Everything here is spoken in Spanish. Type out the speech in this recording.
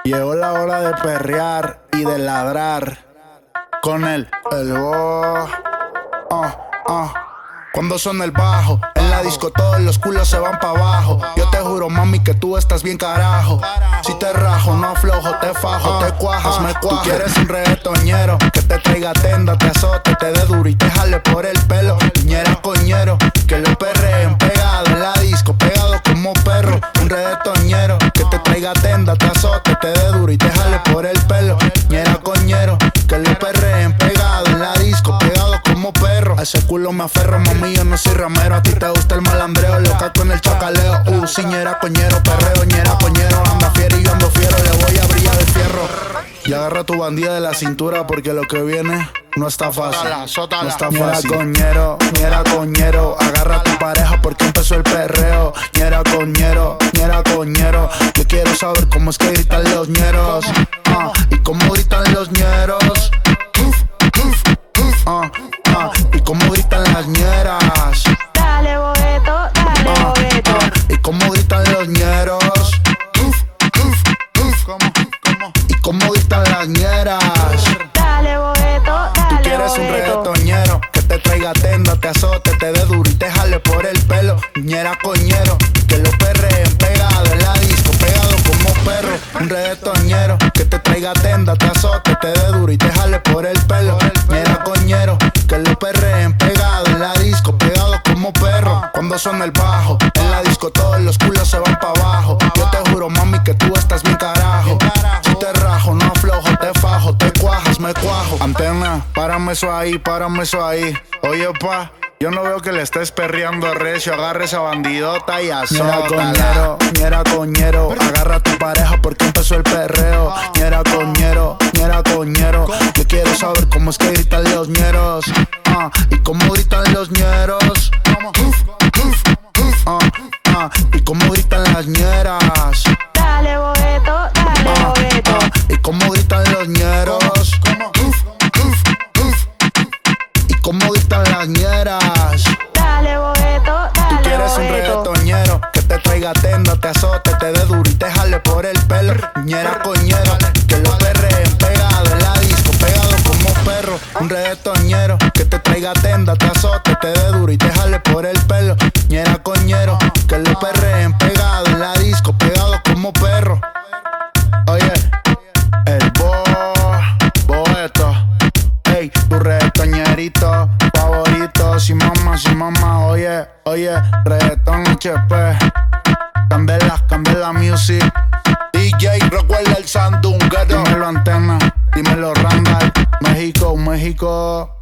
Llegó la hora de perrear y de ladrar con el bo. Cuando suena el bajo, en la disco todos los culos se van pa' abajo. Yo te juro, mami, que tú estás bien carajo. Si te rajo, no aflojo, te fajo, te cuajas, me cuajas. Tú quieres un reggaetonero que te traiga tenda, te azote, te dé duro y te jale por el pelo. Ñera coñero, que lo perreen pegado en la disco, pegado como perro. Un reggaetonero que te traiga tenda, te azote, te dé duro y te jale por el pelo. Ñera coñero, que lo perreen pegado en la disco, pegado como perro. A ese culo me aferro, mami, yo no soy ramero. A ti te gusta el malandreo, loca con el chacaleo. Sí, ñera coñero, perreo, ñera coñero. Anda fiero y yo ando fiero, le voy a brillar el fierro. Y agarra tu bandida de la cintura porque lo que viene no está fácil. No está fácil. Ñera coñero, agarra a tu pareja porque empezó el perreo. Ñera coñero, yo quiero saber cómo es que gritan los ñeros. Y cómo gritan los ñeros. Y cómo gritan las ñeras. Dale bobeto, dale bobeto. Y cómo gritan los ñeros. Y cómo gritan las ñeras. Dale bobeto, Tú dale quieres un bobeto. reggaetonero que te traiga tenda, te azote, te dé duro y te jale por el pelo. Ñera coñero, que lo perreen pegado en la disco, pegado como perro. Un reggaetonero que te traiga tenda, te azote, te dé duro y te jale por el pelo. Ñera coñero, que lo perreen pegado en la disco, pegado como perro. Cuando suena el bajo, en la disco todos los culos se van pa' abajo. Yo te juro, mami, que tú estás bien carajo. Si te rajo, no aflojo, te fajo, te cuajas, me cuajo. Antena, párame eso ahí, párame eso ahí. Oye, pa, yo no veo que le estés perreando recio. Agarra esa bandidota y azótala. Ñera coñero, agarra a tu pareja porque empezó el perreo. Ñera coñero, yo quiero saber cómo es que gritan los ñeros. Y cómo gritan los ñeros. Y cómo gritan las ñeras. Dale bobeto, dale bobeto. Y cómo gritan los ñeros. Y cómo gritan las ñeras. Dale bobeto, Tú dale quieres un bobeto. reggaetonero que te traiga tenda, te azote, te dé duro y te jale por el pelo. Ñera coñero, que lo perreen pegado en la disco, pegado como perro. Un reggaetonero que te traiga tenda, te azote, te dé duro y te jale por el pelo. Ñera coñero, que lo perreen pegado en la disco, pegado como perro. Oye, el boeto, ey, tu reggaetoñerito favorito. Si mamá, oye, reggaeton HP. Candela Music. DJ, recuerda el sandunguero. Dímelo Antena, dímelo Randall. México.